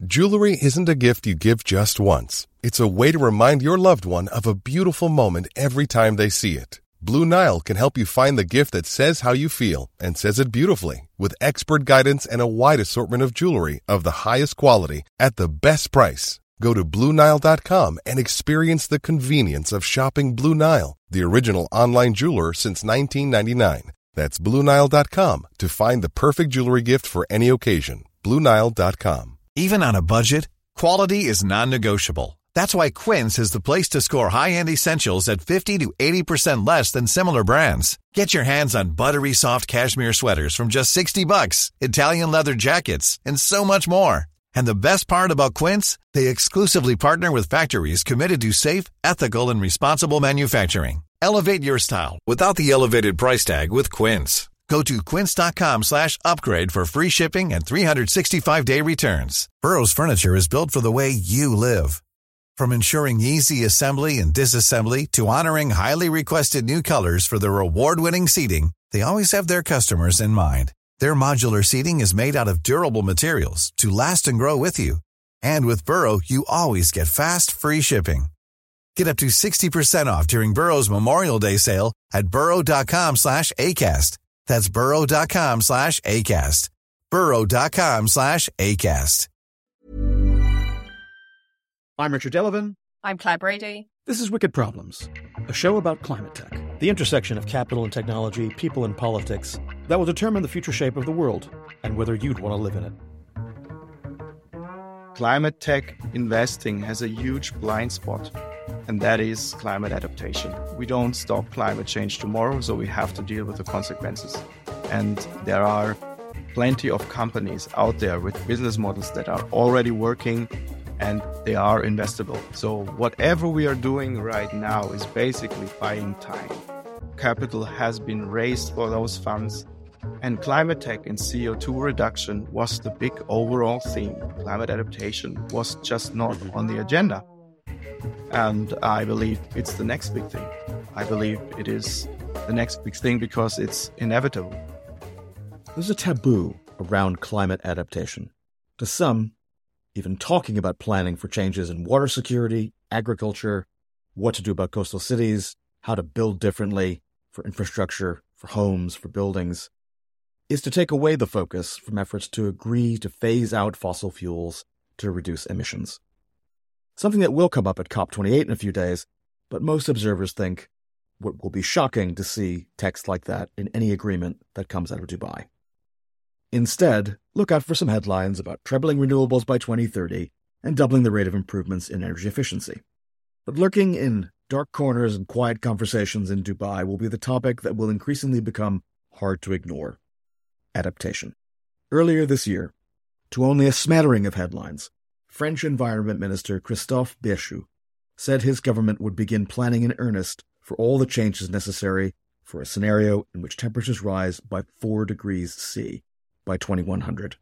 Jewelry isn't a gift you give just once. It's a way to remind your loved one of a beautiful moment every time they see it. Blue Nile can help you find the gift that says how you feel and says it beautifully, with expert guidance and a wide assortment of jewelry of the highest quality at the best price. Go to BlueNile.com and experience the convenience of shopping Blue Nile, the original online jeweler since 1999. That's BlueNile.com to find the perfect jewelry gift for any occasion. BlueNile.com. Even on a budget, quality is non-negotiable. That's why Quince is the place to score high-end essentials at 50 to 80% less than similar brands. Get your hands on buttery soft cashmere sweaters from just $60, Italian leather jackets, and so much more. And the best part about Quince, they exclusively partner with factories committed to safe, ethical, and responsible manufacturing. Elevate your style without the elevated price tag with Quince. Go to quince.com/upgrade for free shipping and 365-day returns. Burrow's furniture is built for the way you live. From ensuring easy assembly and disassembly to honoring highly requested new colors for their award-winning seating, they always have their customers in mind. Their modular seating is made out of durable materials to last and grow with you. And with Burrow, you always get fast, free shipping. Get up to 60% off during Burrow's Memorial Day sale at burrow.com/ACAST. That's burrow.com/ACAST. burrow.com/ACAST. I'm Richard Delavan. I'm Claire Brady. This is Wicked Problems, a show about climate tech, the intersection of capital and technology, people and politics, that will determine the future shape of the world and whether you'd want to live in it. Climate tech investing has a huge blind spot, and that is climate adaptation. We don't stop climate change tomorrow, so we have to deal with the consequences. And there are plenty of companies out there with business models that are already working and they are investable. So whatever we are doing right now is basically buying time. Capital has been raised for those funds, and climate tech and CO2 reduction was the big overall theme. Climate adaptation was just not on the agenda. And I believe it's the next big thing. I believe it is the next big thing because it's inevitable. There's a taboo around climate adaptation. To some, even talking about planning for changes in water security, agriculture, what to do about coastal cities, how to build differently for infrastructure, for homes, for buildings, is to take away the focus from efforts to agree to phase out fossil fuels to reduce emissions. Something that will come up at COP28 in a few days, but most observers think what will be shocking to see text like that in any agreement that comes out of Dubai. Instead, look out for some headlines about trebling renewables by 2030 and doubling the rate of improvements in energy efficiency. But lurking in dark corners and quiet conversations in Dubai will be the topic that will increasingly become hard to ignore: adaptation. Earlier this year, to only a smattering of headlines, French Environment Minister Christophe Béchu said his government would begin planning in earnest for all the changes necessary for a scenario in which temperatures rise by 4 degrees C by 2100.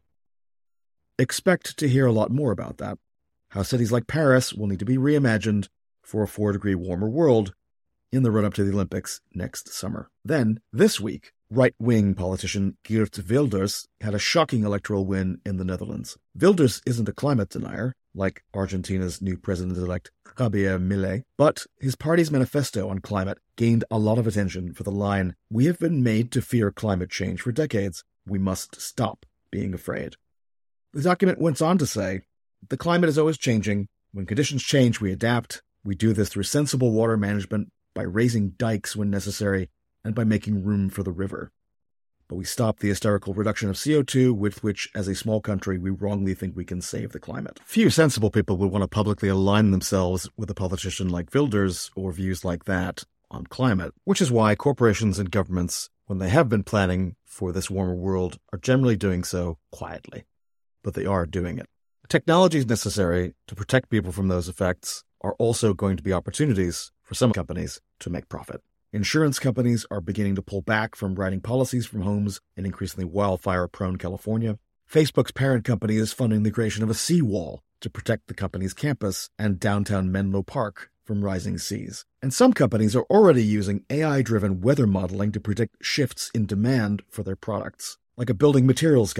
Expect to hear a lot more about that, how cities like Paris will need to be reimagined for a 4-degree warmer world in the run-up to the Olympics next summer. Then, this week, right-wing politician Geert Wilders had a shocking electoral win in the Netherlands. Wilders isn't a climate denier, like Argentina's new president-elect Javier Milei, but his party's manifesto on climate gained a lot of attention for the line, "We have been made to fear climate change for decades. We must stop being afraid." The document went on to say, "The climate is always changing. When conditions change, we adapt. We do this through sensible water management, by raising dikes when necessary, and by making room for the river. But we stop the hysterical reduction of CO2 with which, as a small country, we wrongly think we can save the climate." Few sensible people would want to publicly align themselves with a politician like Wilders or views like that on climate, which is why corporations and governments, when they have been planning for this warmer world, are generally doing so quietly. But they are doing it. The technologies necessary to protect people from those effects are also going to be opportunities for some companies to make profit. Insurance companies are beginning to pull back from writing policies from homes in increasingly wildfire-prone California. Facebook's parent company is funding the creation of a seawall to protect the company's campus and downtown Menlo Park from rising seas. And some companies are already using AI-driven weather modeling to predict shifts in demand for their products, like a building materials company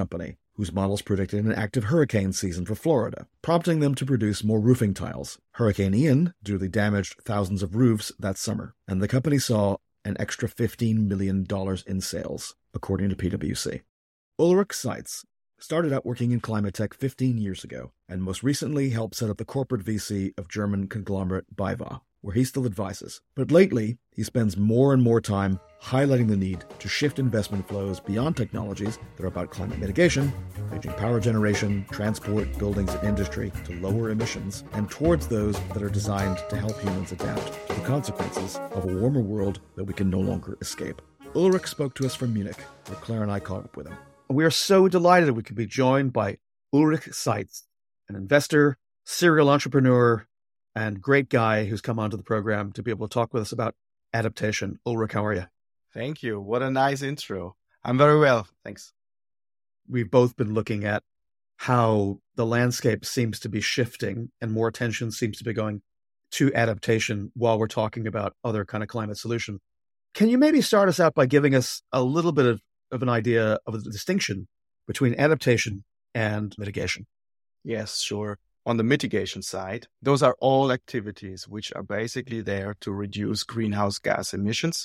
whose models predicted an active hurricane season for Florida, prompting them to produce more roofing tiles. Hurricane Ian duly damaged thousands of roofs that summer, and the company saw an extra $15 million in sales, according to PwC. Ulrich Seitz started out working in climate tech 15 years ago, and most recently helped set up the corporate VC of German conglomerate BayWa, where he still advises. But lately, he spends more and more time highlighting the need to shift investment flows beyond technologies that are about climate mitigation, ranging power generation, transport, buildings, and industry to lower emissions, and towards those that are designed to help humans adapt to the consequences of a warmer world that we can no longer escape. Ulrich spoke to us from Munich, where Claire and I caught up with him. We are so delighted we could be joined by Ulrich Seitz, an investor, serial entrepreneur, and great guy who's come onto the program to be able to talk with us about adaptation. Ulrich, how are you? Thank you. What a nice intro. I'm very well. Thanks. We've both been looking at how the landscape seems to be shifting and more attention seems to be going to adaptation while we're talking about other kind of climate solutions. Can you maybe start us out by giving us a little bit of an idea of the distinction between adaptation and mitigation? Yes, sure. On the mitigation side, those are all activities which are basically there to reduce greenhouse gas emissions.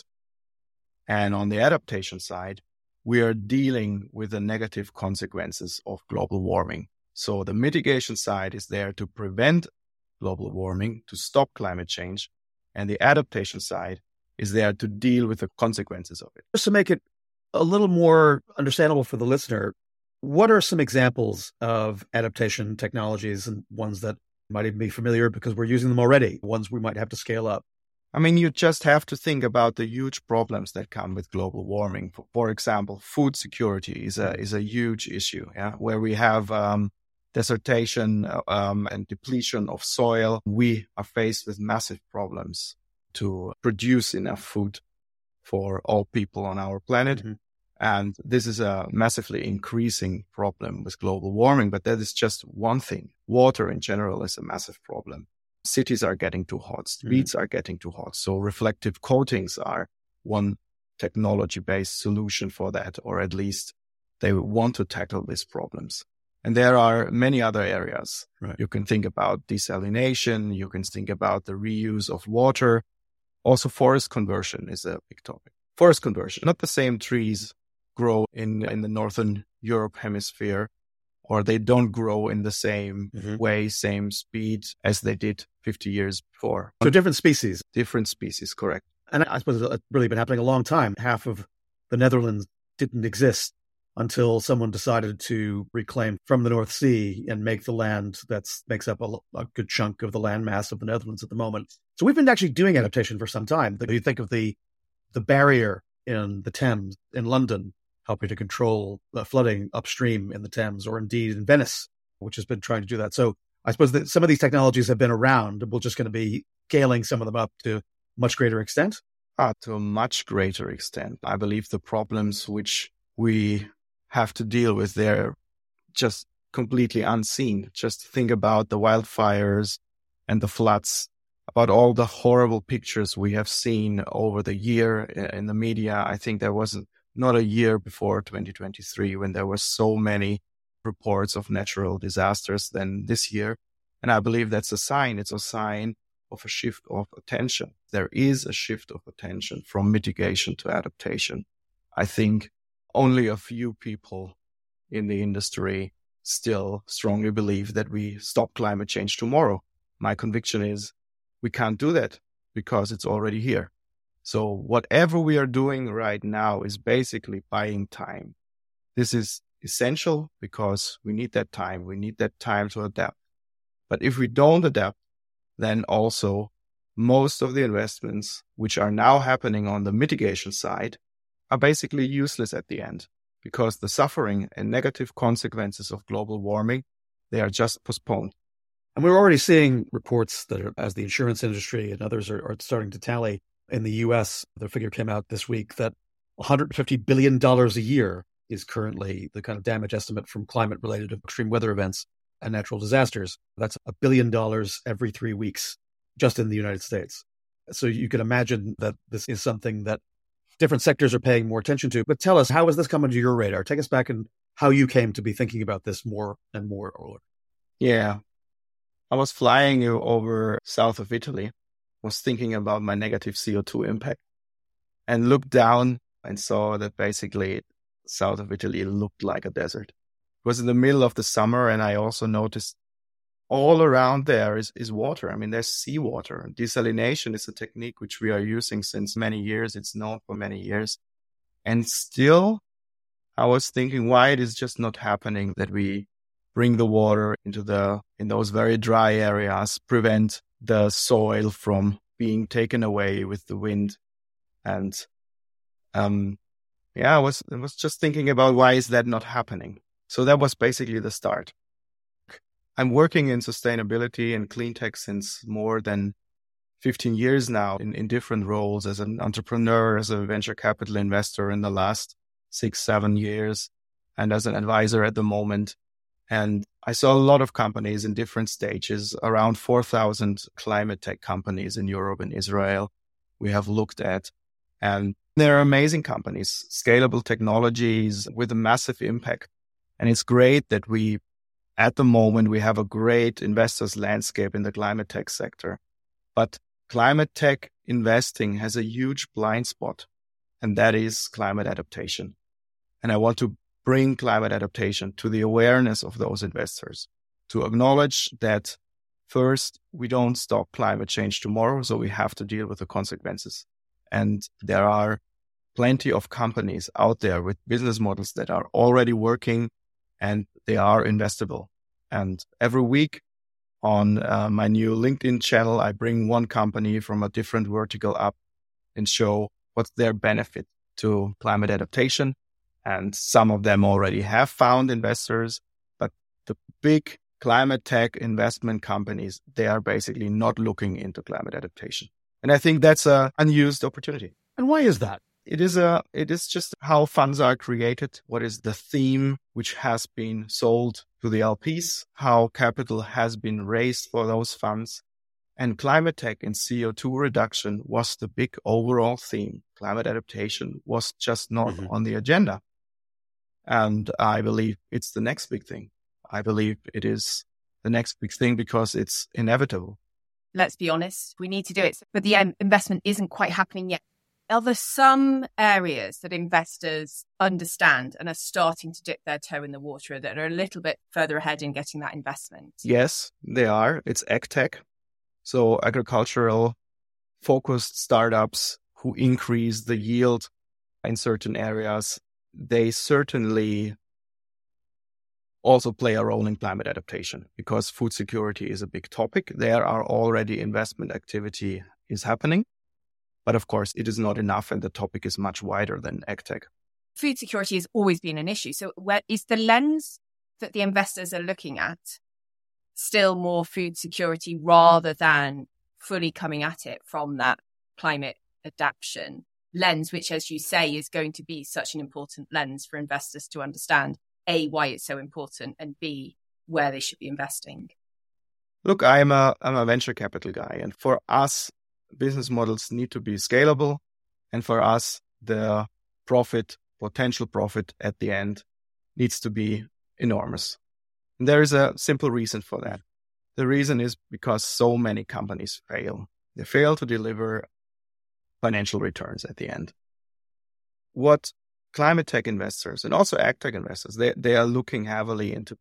And on the adaptation side, we are dealing with the negative consequences of global warming. So the mitigation side is there to prevent global warming, to stop climate change. And the adaptation side is there to deal with the consequences of it. Just to make it a little more understandable for the listener, what are some examples of adaptation technologies and ones that might even be familiar because we're using them already, ones we might have to scale up? I mean, you just have to think about the huge problems that come with global warming. For example, food security is a huge issue, where we have desertation and depletion of soil. We are faced with massive problems to produce enough food for all people on our planet. Mm-hmm. And this is a massively increasing problem with global warming, but that is just one thing. Water in general is a massive problem. Cities are getting too hot, streets are getting too hot. So reflective coatings are one technology-based solution for that, or at least they want to tackle these problems. And there are many other areas. Right. You can think about desalination, you can think about the reuse of water. Also, forest conversion is a big topic. Forest conversion, not the same trees grow in the Northern Europe hemisphere, or they don't grow in the same way, same speed as they did 50 years before. So different species. Different species, correct. And I suppose it's really been happening a long time. Half of the Netherlands didn't exist until someone decided to reclaim from the North Sea and make the land that makes up a good chunk of the landmass of the Netherlands at the moment. So we've been actually doing adaptation for some time. You think of the barrier in the Thames in London, helping to control the flooding upstream in the Thames, or indeed in Venice, which has been trying to do that. So I suppose that some of these technologies have been around, and we're just going to be scaling some of them up to a much greater extent? To a much greater extent. I believe the problems which we have to deal with, they're just completely unseen. Just think about the wildfires and the floods, about all the horrible pictures we have seen over the year in the media. I think there wasn't not a year before 2023 when there were so many reports of natural disasters than this year. And I believe that's a sign. It's a sign of a shift of attention. There is a shift of attention from mitigation to adaptation. I think only a few people in the industry still strongly believe that we stop climate change tomorrow. My conviction is we can't do that because it's already here. So whatever we are doing right now is basically buying time. This is essential because we need that time. We need that time to adapt. But if we don't adapt, then also most of the investments which are now happening on the mitigation side are basically useless at the end, because the suffering and negative consequences of global warming, they are just postponed. And we're already seeing reports that as the insurance industry and others are starting to tally. In the U.S., the figure came out this week that $150 billion a year is currently the kind of damage estimate from climate-related extreme weather events and natural disasters. That's $1 billion every 3 weeks just in the United States. So you can imagine that this is something that different sectors are paying more attention to. But tell us, how has this come under your radar? Take us back and how you came to be thinking about this more and more, Ole. Yeah. I was flying over south of Italy, was thinking about my negative CO2 impact, and looked down and saw that basically south of Italy looked like a desert. It was in the middle of the summer, and I also noticed all around there is water. I mean, there's seawater. Desalination is a technique which we are using since many years. It's known for many years. And still, I was thinking why it is just not happening that we bring the water in those very dry areas, prevent the soil from being taken away with the wind. And I was just thinking about why is that not happening. So that was basically the start. I'm working in sustainability and clean tech since more than 15 years now in different roles as an entrepreneur, as a venture capital investor in the last 6-7 years, and as an advisor at the moment. And I saw a lot of companies in different stages, around 4,000 climate tech companies in Europe and Israel we have looked at. And they're amazing companies, scalable technologies with a massive impact. And it's great that at the moment, we have a great investors landscape in the climate tech sector. But climate tech investing has a huge blind spot, and that is climate adaptation. And I want to bring climate adaptation to the awareness of those investors, to acknowledge that first, we don't stop climate change tomorrow, so we have to deal with the consequences. And there are plenty of companies out there with business models that are already working, and they are investable. And every week on my new LinkedIn channel, I bring one company from a different vertical up and show what's their benefit to climate adaptation. And some of them already have found investors, but the big climate tech investment companies, they are basically not looking into climate adaptation. And I think that's an unused opportunity. And why is that? It is just how funds are created. What is the theme which has been sold to the LPs? How capital has been raised for those funds? And climate tech and CO2 reduction was the big overall theme. Climate adaptation was just not on the agenda. And I believe it's the next big thing. I believe it is the next big thing because it's inevitable. Let's be honest, we need to do it, but the investment isn't quite happening yet. Are there some areas that investors understand and are starting to dip their toe in the water that are a little bit further ahead in getting that investment? Yes, they are. It's AgTech. So agricultural focused startups who increase the yield in certain areas, they certainly also play a role in climate adaptation because food security is a big topic. There are already investment activity is happening. But of course, it is not enough, and the topic is much wider than AgTech. Food security has always been an issue. So where is the lens that the investors are looking at still more food security rather than fully coming at it from that climate adaptation lens, which, as you say, is going to be such an important lens for investors to understand, A, why it's so important, and B, where they should be investing? Look, I'm a venture capital guy, and for us, business models need to be scalable. And for us, the potential profit at the end needs to be enormous. And there is a simple reason for that. The reason is because so many companies fail. They fail to deliver financial returns at the end. What climate tech investors and also AgTech investors, they are looking heavily into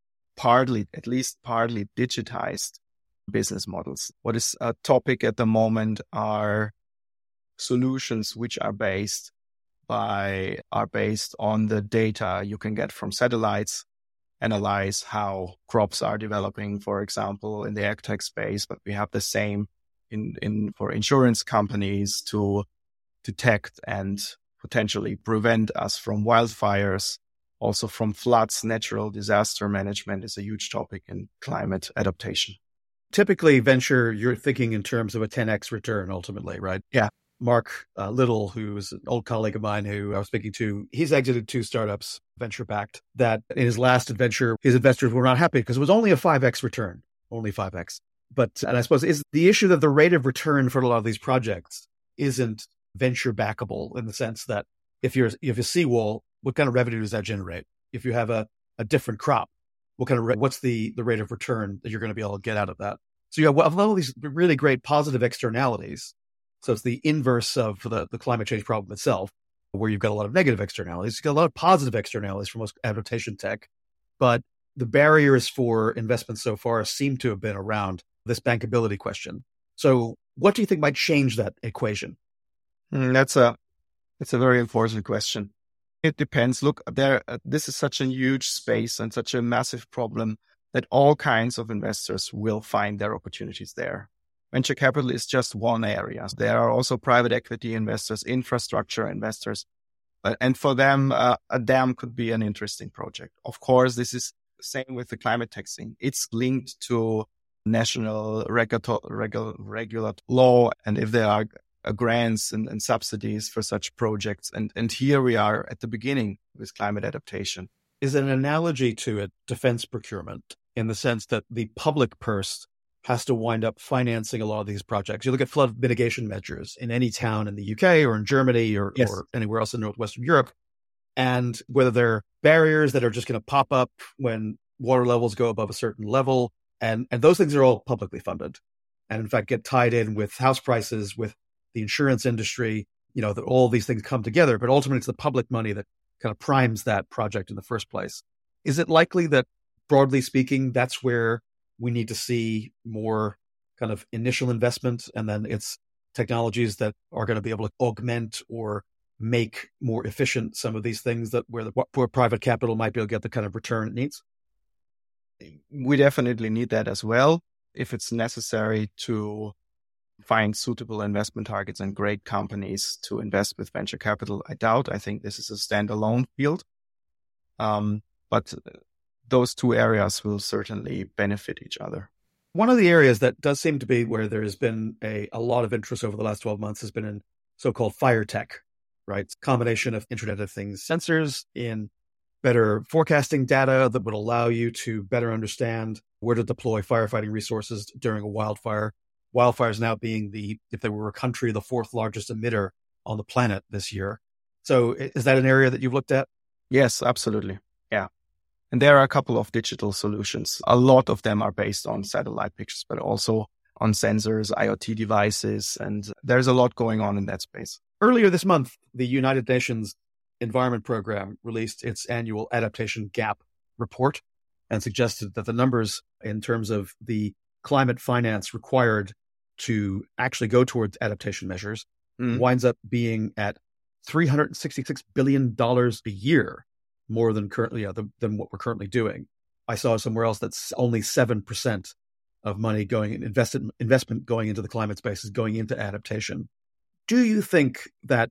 at least partly digitized business models. What is a topic at the moment are solutions which are based on the data you can get from satellites, analyze how crops are developing, for example, in the AgTech space. But we have the same for insurance companies to detect and potentially prevent us from wildfires, also from floods. Natural disaster management is a huge topic in climate adaptation. Typically, venture, you're thinking in terms of a 10x return ultimately, right? Yeah. Mark Little, who's an old colleague of mine who I was speaking to, he's exited 2 startups, venture-backed, that in his last venture, his investors were not happy because it was only a 5x return, only 5x. And I suppose is the issue that the rate of return for a lot of these projects isn't venture backable in the sense that if you have a seawall, what kind of revenue does that generate? if you have a different crop, what's the rate of return that you're going to be able to get out of that? So you have all these really great positive externalities. So it's the inverse of the climate change problem itself, where you've got a lot of negative externalities. You've got a lot of positive externalities for most adaptation tech, but the barriers for investment so far seem to have been around this bankability question. So what do you think might change that equation? That's a very important question. It depends. Look, this is such a huge space and such a massive problem that all kinds of investors will find their opportunities there. Venture capital is just one area. There are also private equity investors, infrastructure investors, and for them, a dam could be an interesting project. Of course, this is the same with the climate taxing. It's linked to national regulatory law, and if there are grants and subsidies for such projects. And here we are at the beginning with climate adaptation. Is an analogy to a defense procurement in the sense that the public purse has to wind up financing a lot of these projects. You look at flood mitigation measures in any town in the UK or in Germany or anywhere else in Northwestern Europe, and whether they're barriers that are just going to pop up when water levels go above a certain level, and those things are all publicly funded, and in fact get tied in with house prices, with the insurance industry, that all these things come together, but ultimately it's the public money that kind of primes that project in the first place. Is it likely that, broadly speaking, that's where we need to see more kind of initial investment, and then it's technologies that are going to be able to augment or make more efficient some of these things where private capital might be able to get the kind of return it needs? We definitely need that as well. If it's necessary to find suitable investment targets and great companies to invest with venture capital, I doubt. I think this is a standalone field. But those two areas will certainly benefit each other. One of the areas that does seem to be where there has been a lot of interest over the last 12 months has been in so-called fire tech, right? It's a combination of Internet of Things sensors in better forecasting data that would allow you to better understand where to deploy firefighting resources during a wildfire. Wildfires now being if they were a country, the fourth largest emitter on the planet this year. So is that an area that you've looked at? Yes, absolutely. Yeah. And there are a couple of digital solutions. A lot of them are based on satellite pictures, but also on sensors, IoT devices, and there's a lot going on in that space. Earlier this month, the United Nations Environment Program released its annual adaptation gap report and suggested that the numbers in terms of the climate finance required to actually go towards adaptation measures winds up being at $366 billion a year, more than currently than what we're currently doing. I saw somewhere else that's only 7% of money investment going into the climate space is going into adaptation. Do you think that,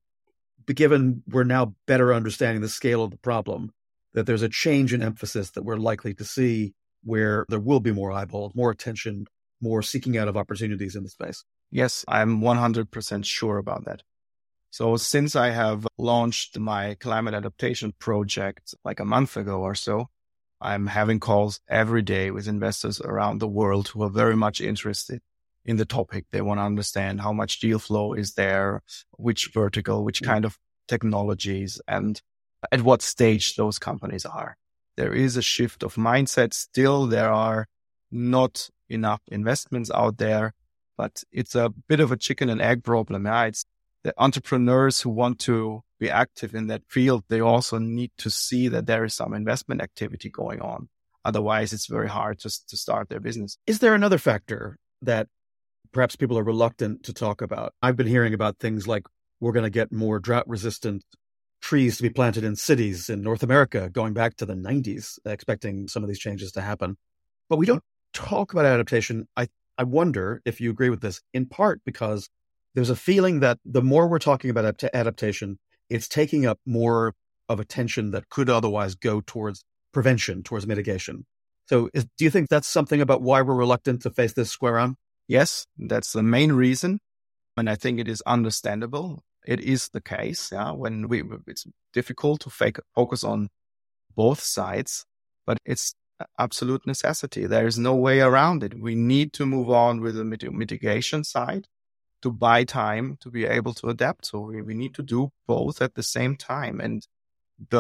given we're now better understanding the scale of the problem, that there's a change in emphasis that we're likely to see, where there will be more eyeballs, more attention, more seeking out of opportunities in the space? Yes, I'm 100% sure about that. So since I have launched my climate adaptation project like a month ago or so, I'm having calls every day with investors around the world who are very much interested in the topic. They want to understand how much deal flow is there, which vertical, which kind of technologies, and at what stage those companies are. There is a shift of mindset. Still, there are not enough investments out there, but it's a bit of a chicken and egg problem. Yeah? It's the entrepreneurs who want to be active in that field. They also need to see that there is some investment activity going on. Otherwise, it's very hard to start their business. Is there another factor that perhaps people are reluctant to talk about? I've been hearing about things like we're going to get more drought-resistant trees to be planted in cities in North America, going back to the 90s, expecting some of these changes to happen. But we don't talk about adaptation. I wonder if you agree with this, in part because there's a feeling that the more we're talking about adaptation, it's taking up more of attention that could otherwise go towards prevention, towards mitigation. So do you think that's something about why we're reluctant to face this square on? Yes, that's the main reason. And I think it is understandable. It is the case. Yeah, it's difficult to focus on both sides, but it's absolute necessity. There is no way around it. We need to move on with the mitigation side to buy time to be able to adapt. So we need to do both at the same time. And the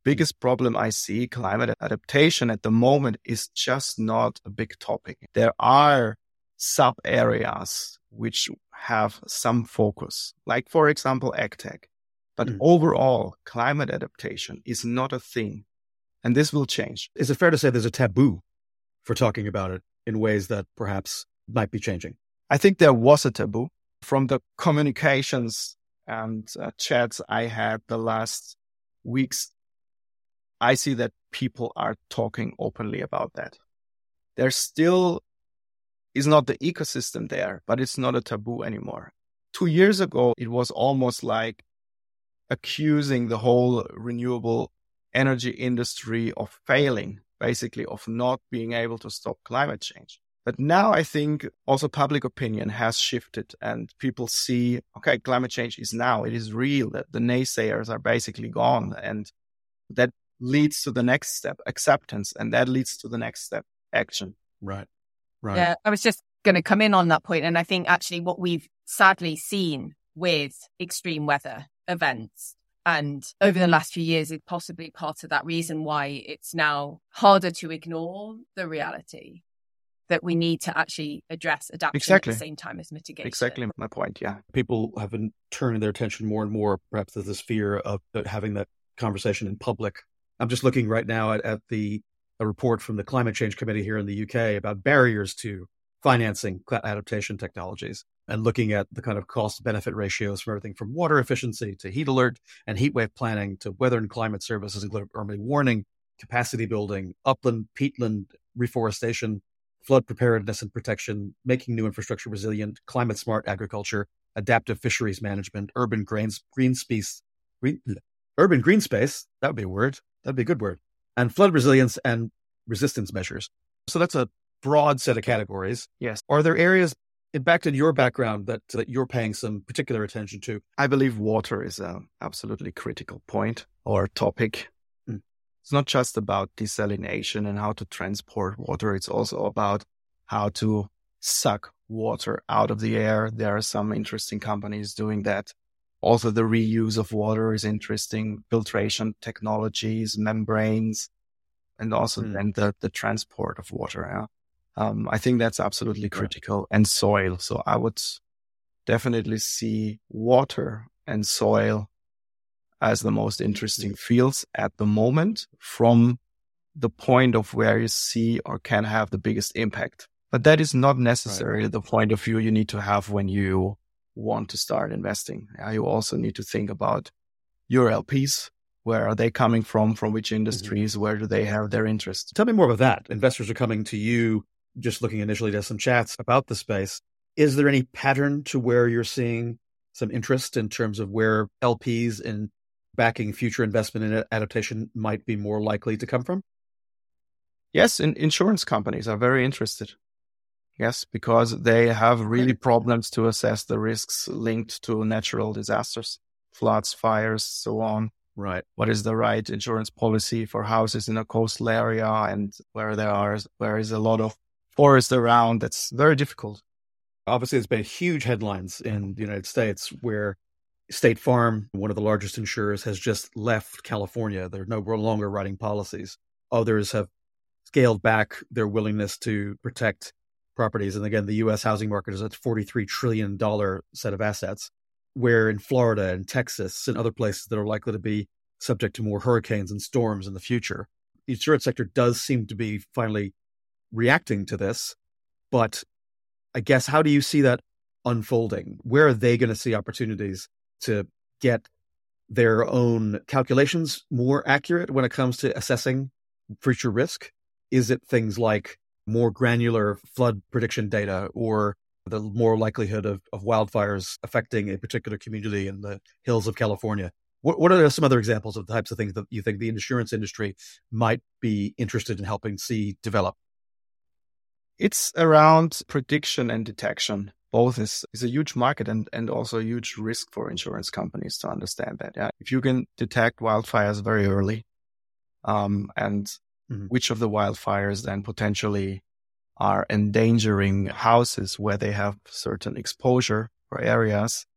biggest problem I see, climate adaptation at the moment is just not a big topic. There are sub areas which have some focus, like, for example, AgTech. But overall, climate adaptation is not a thing. And this will change. Is it fair to say there's a taboo for talking about it in ways that perhaps might be changing? I think there was a taboo from the communications and chats I had the last weeks. I see that people are talking openly about that. There still is not the ecosystem there, but it's not a taboo anymore. 2 years ago, it was almost like accusing the whole renewable energy industry of failing, basically of not being able to stop climate change. But now I think also public opinion has shifted and people see, okay, climate change is now, it is real, that the naysayers are basically gone. And that leads to the next step, acceptance, and that leads to the next step, action. Right. Yeah, I was just going to come in on that point. And I think actually what we've sadly seen with extreme weather events and over the last few years is possibly part of that reason why it's now harder to ignore the reality that we need to actually address adaptation at the same time as mitigation. Exactly my point, yeah. People have been turning their attention more and more, perhaps to this fear of having that conversation in public. I'm just looking right now at a report from the Climate Change Committee here in the UK about barriers to financing adaptation technologies and looking at the kind of cost-benefit ratios from everything from water efficiency to heat alert and heat wave planning to weather and climate services, including early warning, capacity building, upland, peatland, reforestation, flood preparedness and protection, making new infrastructure resilient, climate-smart agriculture, adaptive fisheries management, urban green space, that would be a word, that'd be a good word, and flood resilience and resistance measures. So that's a broad set of categories. Yes. Are there areas, back in your background, that you're paying some particular attention to? I believe water is an absolutely critical point or topic. It's not just about desalination and how to transport water. It's also about how to suck water out of the air. There are some interesting companies doing that. Also, the reuse of water is interesting. Filtration technologies, membranes, and also then the transport of water. Yeah? I think that's absolutely critical. Right. And soil. So I would definitely see water and soil as the most interesting fields at the moment from the point of where you see or can have the biggest impact. But that is not necessarily the point of view you need to have when you want to start investing. You also need to think about your LPs. Where are they coming from which industries? Where do they have their interest? Tell me more about that. Investors are coming to you, just looking initially to some chats about the space. Is there any pattern to where you're seeing some interest in terms of where LPs in backing future investment in adaptation might be more likely to come from? Yes, insurance companies are very interested. Yes, because they have really problems to assess the risks linked to natural disasters, floods, fires, so on. Right. What is the right insurance policy for houses in a coastal area and where is a lot of forest around? That's very difficult. Obviously, there's been huge headlines in the United States where State Farm, one of the largest insurers, has just left California. They're no longer writing policies. Others have scaled back their willingness to protect properties. And again, the U.S. housing market is at $43 trillion set of assets, where in Florida and Texas and other places that are likely to be subject to more hurricanes and storms in the future. The insurance sector does seem to be finally reacting to this. But I guess, how do you see that unfolding? Where are they going to see opportunities to get their own calculations more accurate when it comes to assessing future risk? Is it things like more granular flood prediction data or the more likelihood of wildfires affecting a particular community in the hills of California? What are some other examples of the types of things that you think the insurance industry might be interested in helping see develop? It's around prediction and detection. Both is a huge market and also a huge risk for insurance companies to understand that. Yeah, if you can detect wildfires very early, and which of the wildfires then potentially are endangering houses where they have certain exposure or areas,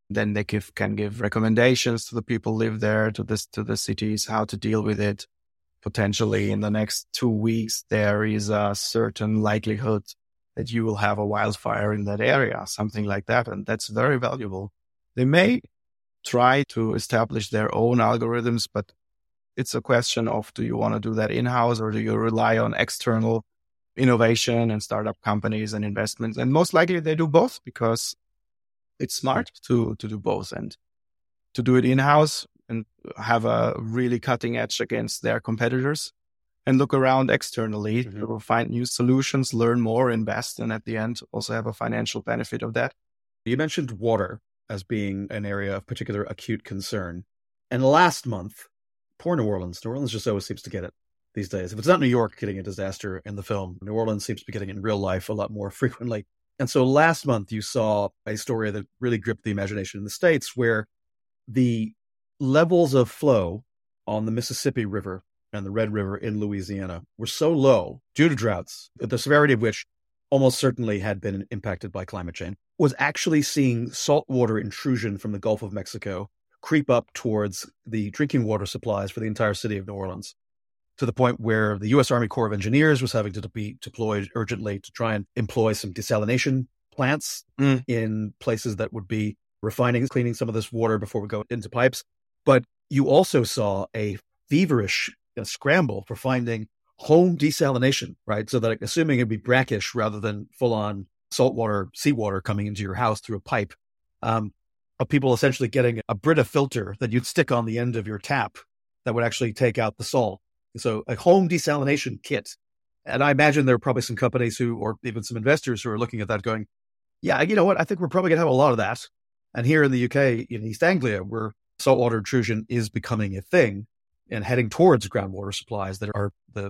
Then they can give recommendations to the people who live there, to the cities, how to deal with it. Potentially in the next 2 weeks, there is a certain likelihood that you will have a wildfire in that area, something like that. And that's very valuable. They may try to establish their own algorithms, but it's a question of, do you want to do that in-house, or do you rely on external innovation and startup companies and investments? And most likely they do both, because it's smart to do both, and to do it in-house and have a really cutting edge against their competitors, and look around externally to find new solutions, learn more, invest, and at the end also have a financial benefit of that. You mentioned water as being an area of particular acute concern. And last month, poor New Orleans just always seems to get it these days. If it's not New York getting a disaster in the film, New Orleans seems to be getting it in real life a lot more frequently. And so last month you saw a story that really gripped the imagination in the States, where the levels of flow on the Mississippi River and the Red River in Louisiana were so low due to droughts, the severity of which almost certainly had been impacted by climate change, was actually seeing saltwater intrusion from the Gulf of Mexico creep up towards the drinking water supplies for the entire city of New Orleans, to the point where the U.S. Army Corps of Engineers was having to be deployed urgently to try and employ some desalination plants in places that would be cleaning some of this water before we go into pipes. But you also saw a feverish scramble for finding home desalination, right? So that, assuming it'd be brackish rather than full-on saltwater, seawater coming into your house through a pipe, of people essentially getting a Brita filter that you'd stick on the end of your tap that would actually take out the salt. So a home desalination kit. And I imagine there are probably some companies or even some investors who are looking at that going, yeah, you know what? I think we're probably going to have a lot of that. And here in the UK, in East Anglia, where saltwater intrusion is becoming a thing and heading towards groundwater supplies that are the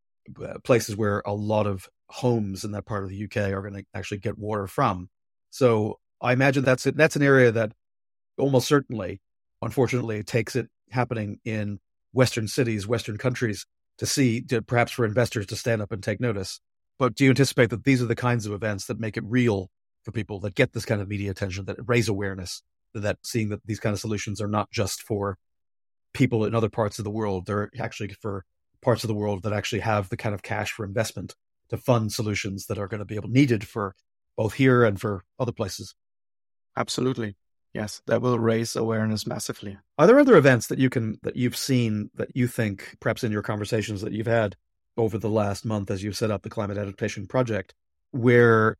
places where a lot of homes in that part of the UK are going to actually get water from. So I imagine that's an area that almost certainly, unfortunately, takes it happening in Western cities, Western countries, perhaps for investors to stand up and take notice. But do you anticipate that these are the kinds of events that make it real for people, that get this kind of media attention, that raise awareness, that seeing that these kind of solutions are not just for people in other parts of the world, they're actually for parts of the world that actually have the kind of cash for investment to fund solutions that are going to be needed for both here and for other places? Absolutely. Yes, that will raise awareness massively. Are there other events that you've seen that you think, perhaps in your conversations that you've had over the last month as you've set up the Climate Adaptation Project, where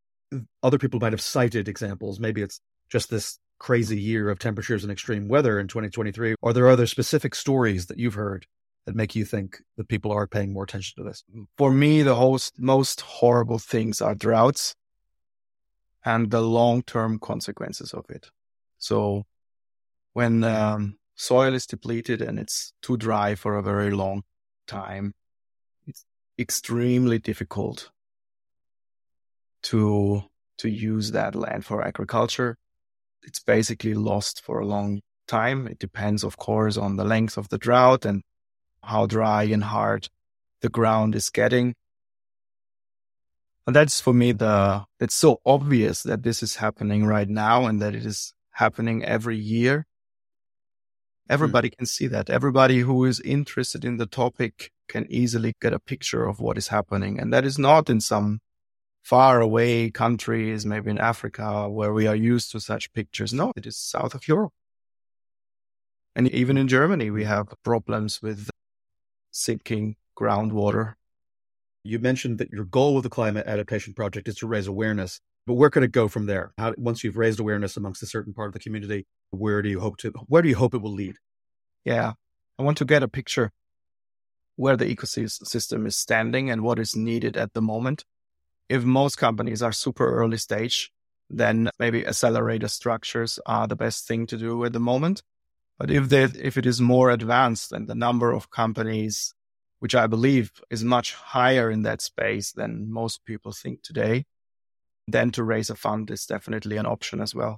other people might have cited examples? Maybe it's just this crazy year of temperatures and extreme weather in 2023. Are there other specific stories that you've heard that make you think that people are paying more attention to this? For me, the most horrible things are droughts and the long-term consequences of it. So when soil is depleted and it's too dry for a very long time, it's extremely difficult to use that land for agriculture. It's basically lost for a long time. It depends, of course, on the length of the drought and how dry and hard the ground is getting. And that's, for me, it's so obvious that this is happening right now and that it is happening every year. Everybody can see that. Everybody who is interested in the topic can easily get a picture of what is happening. And that is not in some far away countries, maybe in Africa, where we are used to such pictures. No, it is south of Europe. And even in Germany, we have problems with sinking groundwater. You mentioned that your goal with the Climate Adaptation Project is to raise awareness, but where could it go from there? Once you've raised awareness amongst a certain part of the community, where do you hope it will lead? Yeah, I want to get a picture where the ecosystem is standing and what is needed at the moment. If most companies are super early stage, then maybe accelerator structures are the best thing to do at the moment. But if it is more advanced and the number of companies, which I believe is much higher in that space than most people think today, then to raise a fund is definitely an option as well.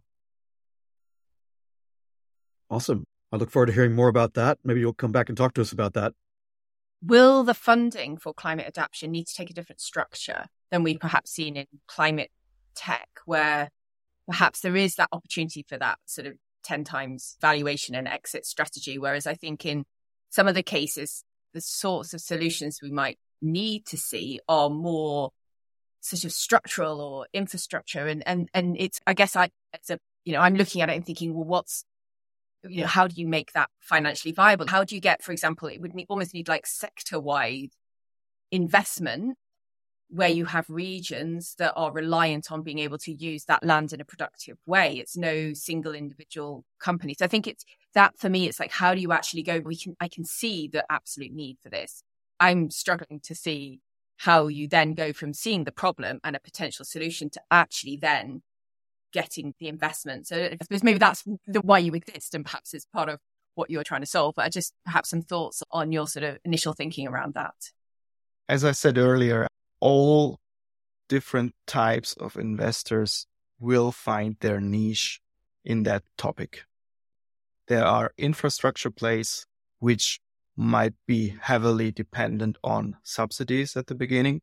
Awesome. I look forward to hearing more about that. Maybe you'll come back and talk to us about that. Will the funding for climate adaptation need to take a different structure than we've perhaps seen in climate tech, where perhaps there is that opportunity for that sort of 10 times valuation and exit strategy. Whereas I think in some of the cases, the sorts of solutions we might need to see are more sort of structural or infrastructure. And it's, I guess I'm looking at it and thinking, well, how do you make that financially viable? How do you get, for example, it would almost need like sector-wide investment where you have regions that are reliant on being able to use that land in a productive way. It's no single individual company. So I think it's that for me, it's like, how do you actually go? I can see the absolute need for this. I'm struggling to see how you then go from seeing the problem and a potential solution to actually then getting the investment. So I suppose maybe that's why you exist, and perhaps it's part of what you're trying to solve. But I just perhaps some thoughts on your sort of initial thinking around that. As I said earlier, all different types of investors will find their niche in that topic. There are infrastructure plays which might be heavily dependent on subsidies at the beginning.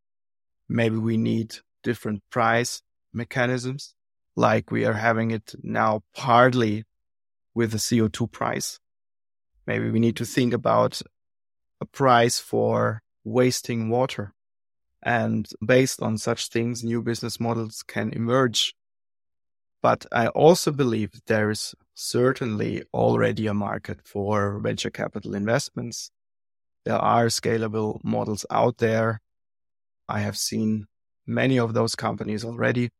Maybe we need different price mechanisms, like we are having it now partly with the CO2 price. Maybe we need to think about a price for wasting water. And based on such things, new business models can emerge. But I also believe there is certainly already a market for venture capital investments. There are scalable models out there. I have seen many of those companies already.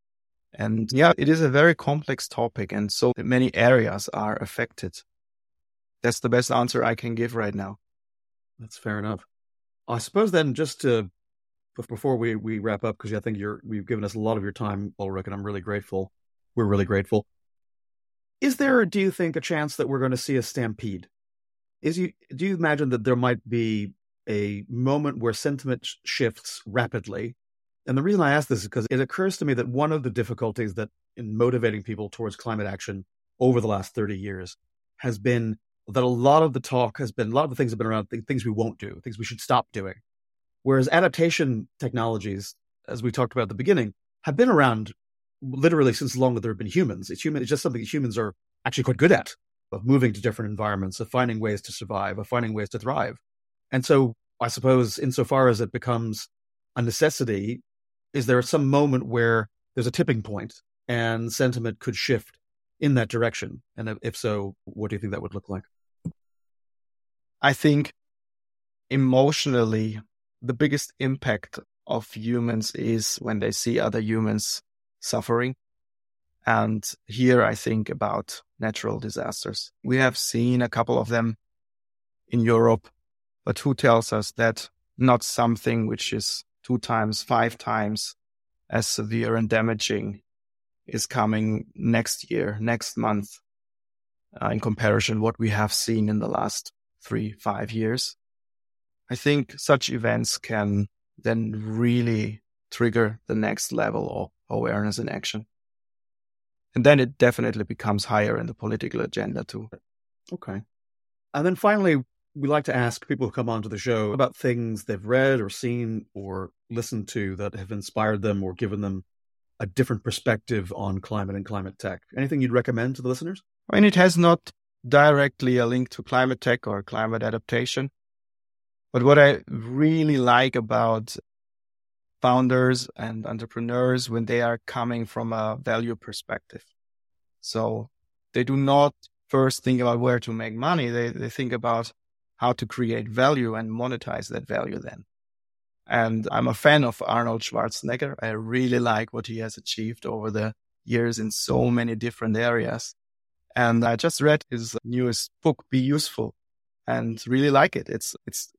And yeah, it is a very complex topic, and so many areas are affected. That's the best answer I can give right now. That's fair enough. I suppose then, just to before we wrap up, because I think we've given us a lot of your time, Ulrich, and I'm really grateful. We're really grateful. Is there, do you think, a chance that we're going to see a stampede? Do you imagine that there might be a moment where sentiment shifts rapidly? And the reason I ask this is because it occurs to me that one of the difficulties that in motivating people towards climate action over the last 30 years has been that a lot of the things have been around things we won't do, things we should stop doing. Whereas adaptation technologies, as we talked about at the beginning, have been around literally since long as there have been humans. It's just something that humans are actually quite good at, of moving to different environments, of finding ways to survive, of finding ways to thrive. And so I suppose insofar as it becomes a necessity, is there some moment where there's a tipping point and sentiment could shift in that direction? And if so, what do you think that would look like? I think emotionally, the biggest impact of humans is when they see other humans suffering. And here I think about natural disasters. We have seen a couple of them in Europe, but who tells us that not something which is 2 times, 5 times as severe and damaging is coming next year, next month, in comparison what we have seen in the last 3-5 years. I think such events can then really trigger the next level of awareness and action. And then it definitely becomes higher in the political agenda too. Okay. And then finally, we like to ask people who come onto the show about things they've read or seen or listened to that have inspired them or given them a different perspective on climate and climate tech. Anything you'd recommend to the listeners? I mean, it has not directly a link to climate tech or climate adaptation. But what I really like about founders and entrepreneurs when they are coming from a value perspective. So they do not first think about where to make money. They think about how to create value and monetize that value then. And I'm a fan of Arnold Schwarzenegger. I really like what he has achieved over the years in so many different areas. And I just read his newest book, Be Useful, and really like it. It's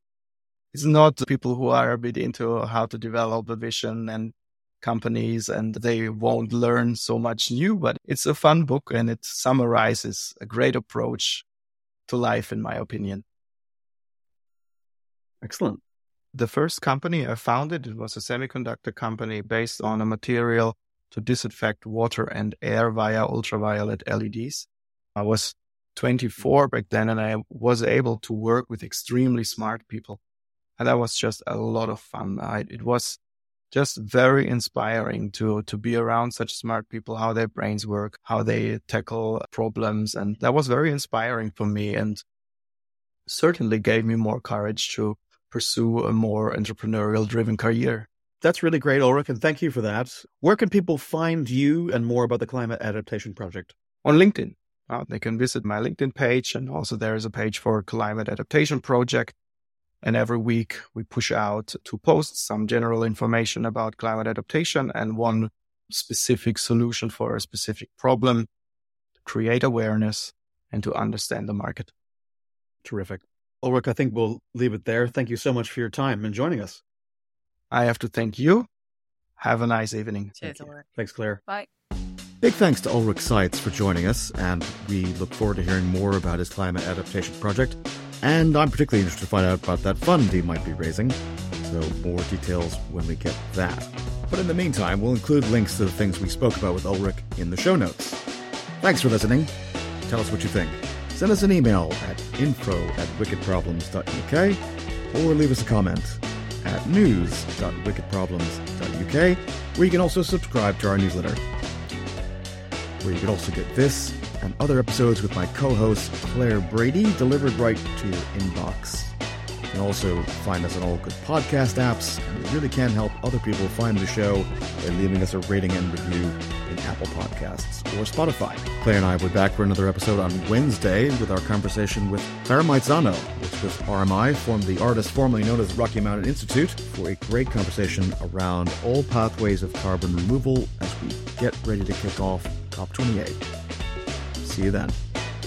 not people who are a bit into how to develop a vision and companies, and they won't learn so much new, but it's a fun book and it summarizes a great approach to life, in my opinion. Excellent. The first company I founded, it was a semiconductor company based on a material to disinfect water and air via ultraviolet LEDs. I was 24 back then, and I was able to work with extremely smart people. And that was just a lot of fun. It was just very inspiring to be around such smart people, how their brains work, how they tackle problems. And that was very inspiring for me and certainly gave me more courage to pursue a more entrepreneurial driven career. That's really great, Ulrich, and thank you for that. Where can people find you and more about the Climate Adaptation Project? On LinkedIn. They can visit my LinkedIn page, and also there is a page for Climate Adaptation Project. And every week we push out 2 posts, some general information about climate adaptation and one specific solution for a specific problem, to create awareness and to understand the market. Terrific. Ulrich, I think we'll leave it there. Thank you so much for your time and joining us. I have to thank you. Have a nice evening. Cheers, Ulrich. Thanks, Claire. Bye. Big thanks to Ulrich Seitz for joining us, and we look forward to hearing more about his climate adaptation project. And I'm particularly interested to find out about that fund he might be raising, so more details when we get that. But in the meantime, we'll include links to the things we spoke about with Ulrich in the show notes. Thanks for listening. Tell us what you think. Send us an email at info@wickedproblems.uk or leave us a comment at news.wickedproblems.uk, where you can also subscribe to our newsletter, where you can also get this and other episodes with my co-host Claire Brady delivered right to your inbox. You can also find us on all good podcast apps, and we really can help other people find the show by leaving us a rating and review in Apple Podcasts or Spotify. Claire and I will be back for another episode on Wednesday with our conversation with Clara Maizano, which with RMI formed the artist formerly known as Rocky Mountain Institute, for a great conversation around all pathways of carbon removal as we get ready to kick off COP28. See you then.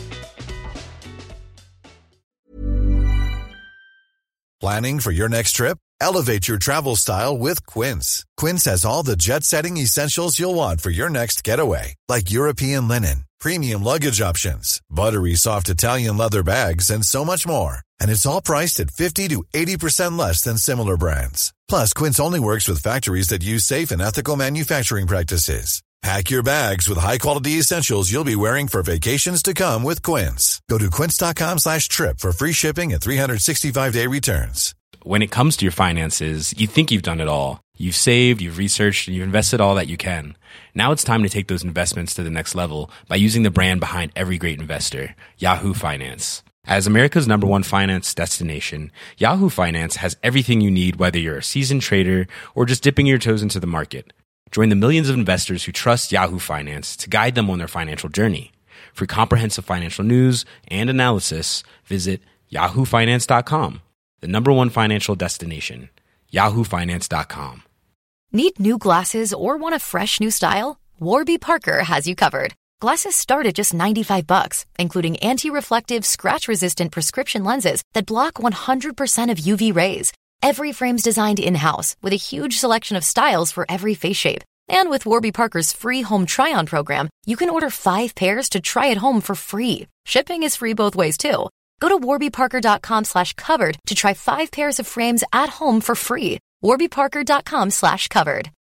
Planning for your next trip? Elevate your travel style with Quince. Quince has all the jet-setting essentials you'll want for your next getaway, like European linen, premium luggage options, buttery soft Italian leather bags, and so much more. And it's all priced at 50 to 80% less than similar brands. Plus, Quince only works with factories that use safe and ethical manufacturing practices. Pack your bags with high-quality essentials you'll be wearing for vacations to come with Quince. Go to quince.com/trip for free shipping and 365-day returns. When it comes to your finances, you think you've done it all. You've saved, you've researched, and you've invested all that you can. Now it's time to take those investments to the next level by using the brand behind every great investor, Yahoo Finance. As America's #1 finance destination, Yahoo Finance has everything you need, whether you're a seasoned trader or just dipping your toes into the market. Join the millions of investors who trust Yahoo Finance to guide them on their financial journey. For comprehensive financial news and analysis, visit yahoofinance.com, the #1 financial destination, yahoofinance.com. Need new glasses or want a fresh new style? Warby Parker has you covered. Glasses start at just $95, including anti-reflective, scratch-resistant prescription lenses that block 100% of UV rays. Every frame's designed in-house with a huge selection of styles for every face shape. And with Warby Parker's free home try-on program, you can order 5 pairs to try at home for free. Shipping is free both ways, too. Go to warbyparker.com/covered to try 5 pairs of frames at home for free. warbyparker.com/covered.